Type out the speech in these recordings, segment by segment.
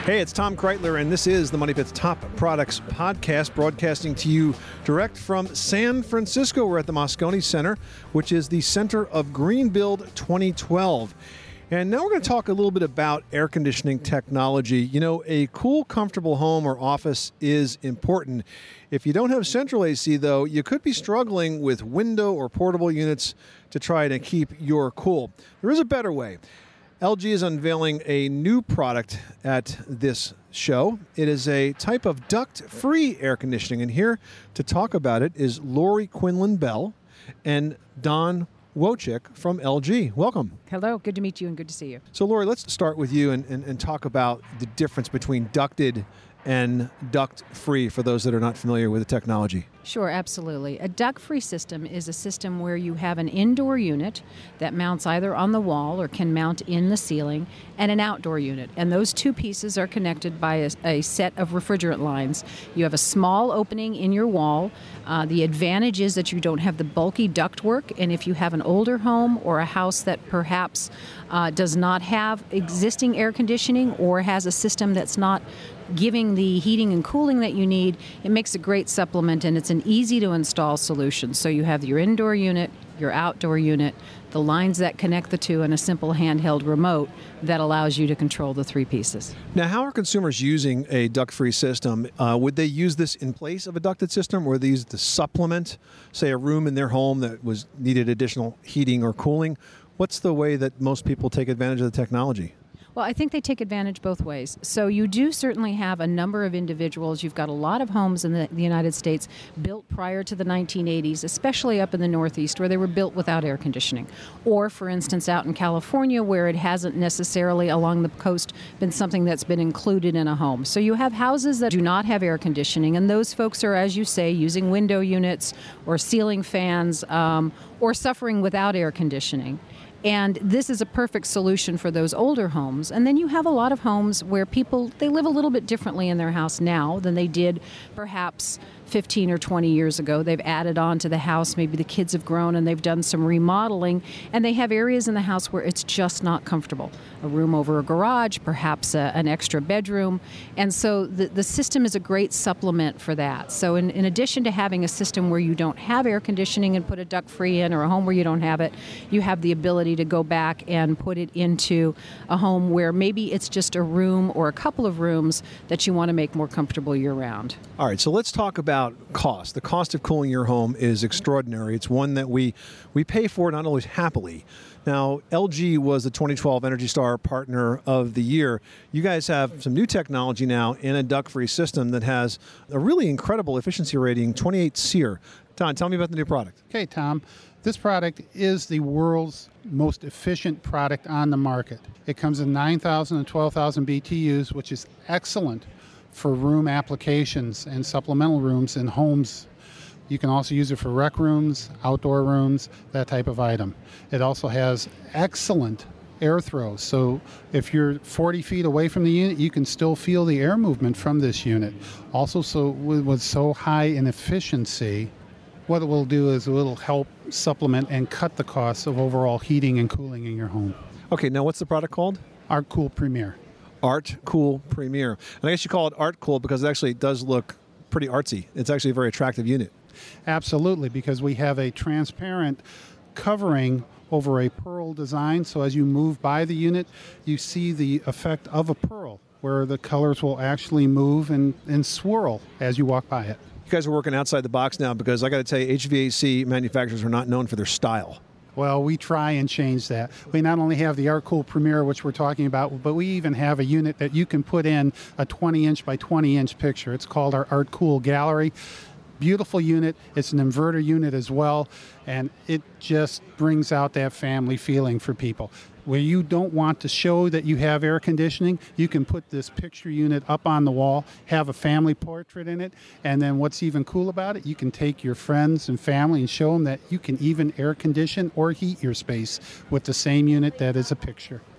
Hey, it's Tom Kreitler, and this is the Money Pit's Top Products Podcast, broadcasting to you direct from San Francisco. We're at the Moscone Center, which is the center of Green Build 2012. And now we're going to talk a little bit about air conditioning technology. You know, a cool, comfortable home or office is important. If you don't have central AC, though, you could be struggling with window or portable units to try to keep your cool. There is a better way. LG is unveiling a new product at this show. It is a type of duct-free air conditioning, and here to talk about it is Lori Quinlan Bell and Don Wojcik from LG. Welcome. Hello, good to meet you and good to see you. So Lori, let's start with you and talk about the difference between ducted and duct-free for those that are not familiar with the technology. Sure, absolutely. A duct-free system is a system where you have an indoor unit that mounts either on the wall or can mount in the ceiling, and an outdoor unit. And those two pieces are connected by a set of refrigerant lines. You have a small opening in your wall. The advantage is that you don't have the bulky ductwork, and if you have an older home or a house that perhaps does not have existing air conditioning or has a system that's not giving the heating and cooling that you need, it makes a great supplement, and it's an easy to install solution. So you have your indoor unit, your outdoor unit, the lines that connect the two, and a simple handheld remote that allows you to control the three pieces. Now, how are consumers using a duct-free system? Would they use this in place of a ducted system, or would they use it to supplement, say, a room in their home that needed additional heating or cooling? What's the way that most people take advantage of the technology? Well, I think they take advantage both ways. So you do certainly have a number of individuals. You've got a lot of homes in the United States built prior to the 1980s, especially up in the Northeast, where they were built without air conditioning. Or, for instance, out in California, where it hasn't necessarily along the coast been something that's been included in a home. So you have houses that do not have air conditioning, and those folks are, as you say, using window units or ceiling fans or suffering without air conditioning. And this is a perfect solution for those older homes. And then you have a lot of homes where people, they live a little bit differently in their house now than they did perhaps 15 or 20 years ago. They've added on to the house. Maybe the kids have grown and they've done some remodeling. And they have areas in the house where it's just not comfortable. A room over a garage, perhaps an extra bedroom. And so the system is a great supplement for that. So in addition to having a system where you don't have air conditioning and put a duct-free in, or a home where you don't have it, you have the ability to go back and put it into a home where maybe it's just a room or a couple of rooms that you want to make more comfortable year-round. All right, so let's talk about cost. The cost of cooling your home is extraordinary. It's one that we pay for, not always happily. Now, LG was the 2012 Energy Star Partner of the Year. You guys have some new technology now in a duct-free system that has a really incredible efficiency rating, 28 SEER. Don, tell me about the new product. Okay, Tom. This product is the world's most efficient product on the market. It comes in 9,000 and 12,000 BTUs, which is excellent for room applications and supplemental rooms in homes. You can also use it for rec rooms, outdoor rooms, that type of item. It also has excellent air throws. So if you're 40 feet away from the unit, you can still feel the air movement from this unit. Also, so with so high in efficiency, what it will do is it will help supplement and cut the costs of overall heating and cooling in your home. Okay, now what's the product called? ArtCool Premier. ArtCool Premier. And I guess you call it ArtCool because it actually does look pretty artsy. It's actually a very attractive unit. Absolutely, because we have a transparent covering over a pearl design. So as you move by the unit, you see the effect of a pearl, where the colors will actually move and swirl as you walk by it. You guys are working outside the box now, because I got to tell you, HVAC manufacturers are not known for their style. Well, we try and change that. We not only have the ArtCool Premier, which we're talking about, but we even have a unit that you can put in a 20-inch by 20-inch picture. It's called our ArtCool Gallery. Beautiful unit. It's an inverter unit as well, and it just brings out that family feeling for people. Where you don't want to show that you have air conditioning, you can put this picture unit up on the wall, have a family portrait in it, and then what's even cool about it, you can take your friends and family and show them that you can even air condition or heat your space with the same unit that is a picture.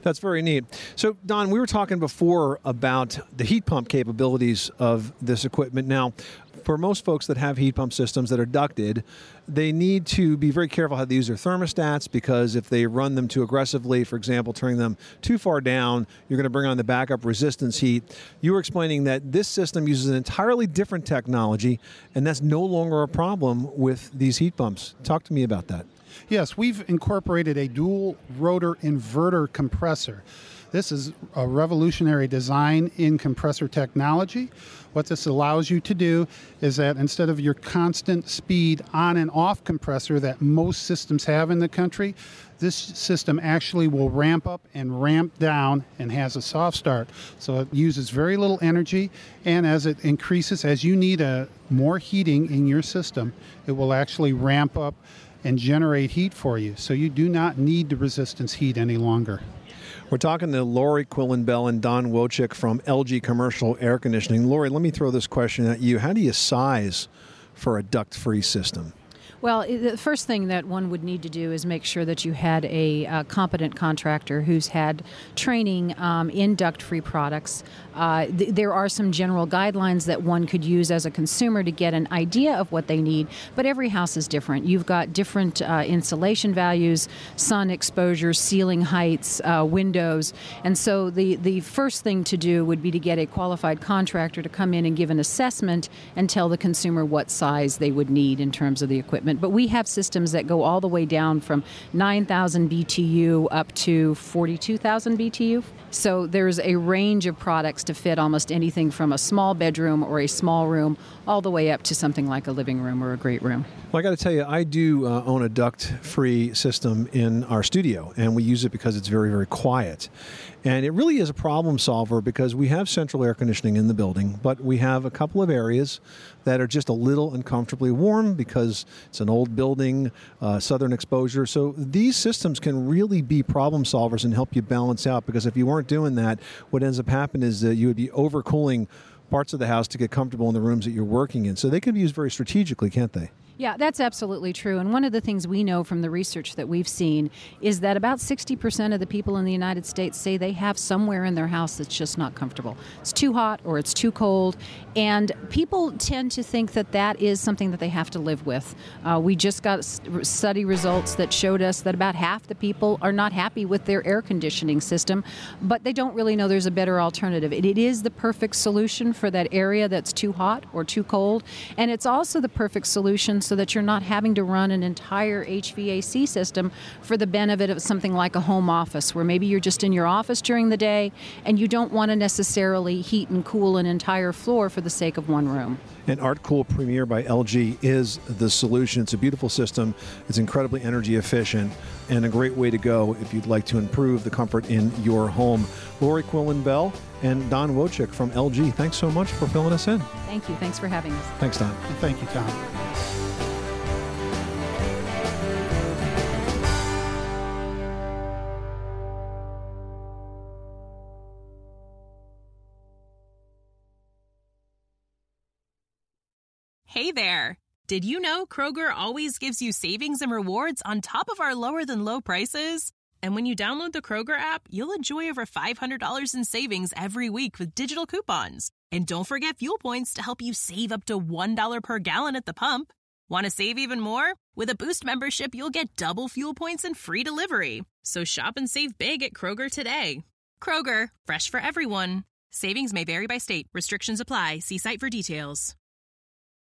That's very neat. So, Don, we were talking before about the heat pump capabilities of this equipment. Now, for most folks that have heat pump systems that are ducted, they need to be very careful how they use their thermostats, because if they run them too aggressively, for example, turning them too far down, you're going to bring on the backup resistance heat. You were explaining that this system uses an entirely different technology, and that's no longer a problem with these heat pumps. Talk to me about that. Yes, we've incorporated a dual rotor inverter compressor. This is a revolutionary design in compressor technology. What this allows you to do is that instead of your constant speed on and off compressor that most systems have in the country, this system actually will ramp up and ramp down and has a soft start. So it uses very little energy, and as it increases, as you need more heating in your system, it will actually ramp up and generate heat for you. So you do not need the resistance heat any longer. We're talking to Lori Quillen-Bell and Don Wojcik from LG Commercial Air Conditioning. Lori, let me throw this question at you. How do you size for a duct-free system? Well, the first thing that one would need to do is make sure that you had a competent contractor who's had training in duct-free products. There are some general guidelines that one could use as a consumer to get an idea of what they need, but every house is different. You've got different insulation values, sun exposure, ceiling heights, windows, and so the first thing to do would be to get a qualified contractor to come in and give an assessment and tell the consumer what size they would need in terms of the equipment. But we have systems that go all the way down from 9,000 BTU up to 42,000 BTU. So there's a range of products to fit almost anything from a small bedroom or a small room all the way up to something like a living room or a great room. Well, I got to tell you, I do own a duct-free system in our studio, and we use it because it's very, very quiet. And it really is a problem solver because we have central air conditioning in the building, but we have a couple of areas that are just a little uncomfortably warm because it's an old building, southern exposure. So these systems can really be problem solvers and help you balance out, because if you weren't doing that, what ends up happening is that you would be overcooling parts of the house to get comfortable in the rooms that you're working in. So they can be used very strategically, can't they? Yeah, that's absolutely true. And one of the things we know from the research that we've seen is that about 60% of the people in the United States say they have somewhere in their house that's just not comfortable. It's too hot or it's too cold. And people tend to think that that is something that they have to live with. We just got study results that showed us that about half the people are not happy with their air conditioning system, but they don't really know there's a better alternative. It is the perfect solution for that area that's too hot or too cold. And it's also the perfect solution so that you're not having to run an entire HVAC system for the benefit of something like a home office, where maybe you're just in your office during the day and you don't want to necessarily heat and cool an entire floor for the sake of one room. And ArtCool Premier by LG is the solution. It's a beautiful system. It's incredibly energy efficient and a great way to go if you'd like to improve the comfort in your home. Lori Quillen-Bell and Don Wojcik from LG, thanks so much for filling us in. Thank you. Thanks for having us. Thanks, Don. Thank you, Tom. Hey there! Did you know Kroger always gives you savings and rewards on top of our lower-than-low prices? And when you download the Kroger app, you'll enjoy over $500 in savings every week with digital coupons. And don't forget fuel points to help you save up to $1 per gallon at the pump. Want to save even more? With a Boost membership, you'll get double fuel points and free delivery. So shop and save big at Kroger today. Kroger, fresh for everyone. Savings may vary by state. Restrictions apply. See site for details.